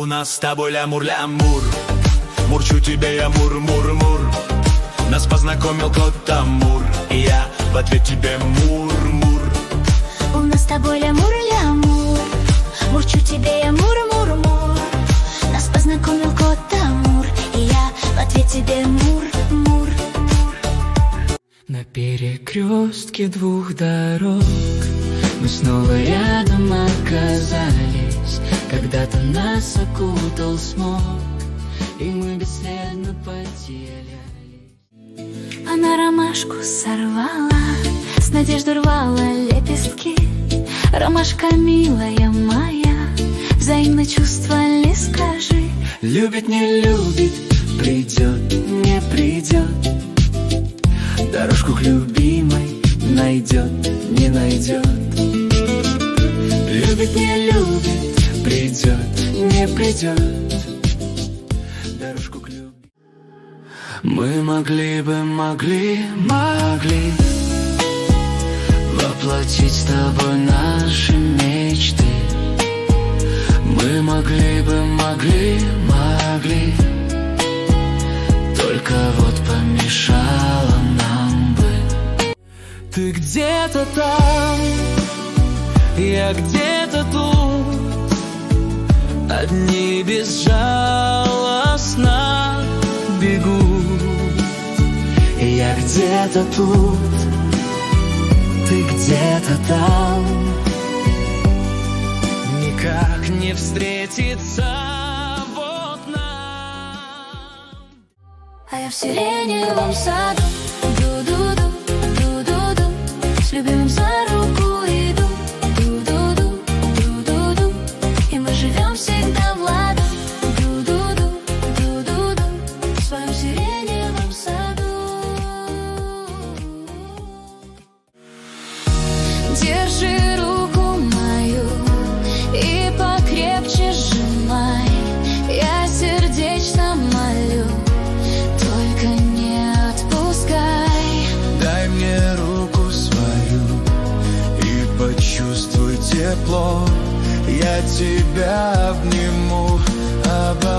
У нас с тобой лямур-лямур, мурчу тебе я мур-мур-мур. Нас познакомил кот Амур, и я в ответ тебе мур-мур. У нас с тобой лямур-лямур, мурчу тебе я мур-мур-мур. Нас познакомил кот Амур, и я в ответ тебе мур-мур. На перекрестке двух дорог мы снова рядом оказались. Когда-то нас окутал смог, и мы бесследно потерялись. Она ромашку сорвала, с надеждой рвала лепестки. Ромашка милая моя, взаимно чувства ли скажи? Любит, не любит, придет, не придет. Дорожку к любимой найдет, не найдет. Любит, не любит, придет, не придет. Дорожку к любимой. Мы могли воплотить с тобой наши мечты. Мы могли, только вот помешало нам бы. Ты где-то там, я где-то тут, одни безжалостно бегут. Я где-то тут, ты где-то там. Никак не встретиться вот нам. А я в сиреневом саду, ду-ду-ду, ду-ду-ду, с любимым за руку иду, ду-ду-ду, ду-ду-ду, и мы живем всегда в ладу, ду-ду-ду, ду-ду-ду, в своем сиреневом саду. Держи руку мою и покрепче сжимай. Я сердечно молю, только не отпускай. Дай мне руку свою и почувствуй тепло. Я тебя обниму,